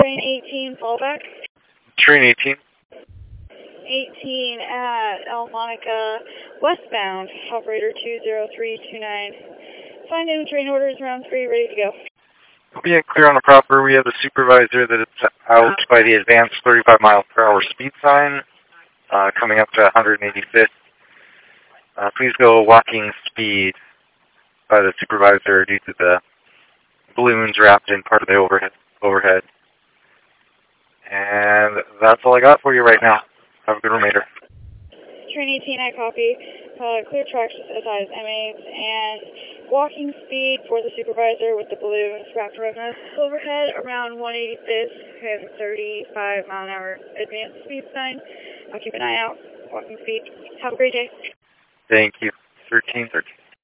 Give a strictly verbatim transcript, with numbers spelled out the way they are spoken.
train eighteen, fallback. Train eighteen. eighteen at El Monica, westbound, operator two zero three two nine. Find in train orders, round three, ready to go. Being clear on the proper, we have a supervisor that it's out by the advanced thirty-five mile per hour speed sign, uh, coming up to one hundred eighty-fifth. Uh, please go walking speed by the supervisor due to the balloons wrapped in part of the overhead. overhead. And that's all I got for you right now. Have a good remainder. Train eighteen, I copy. Uh, clear tracks as high as M eight, and walking speed for the supervisor with the balloons wrapped around us overhead around one eighty-fifth, has a thirty-five mile an hour advanced speed sign. I'll keep an eye out. Walking speed. Have a great day. Thank you. thirteen thirteen.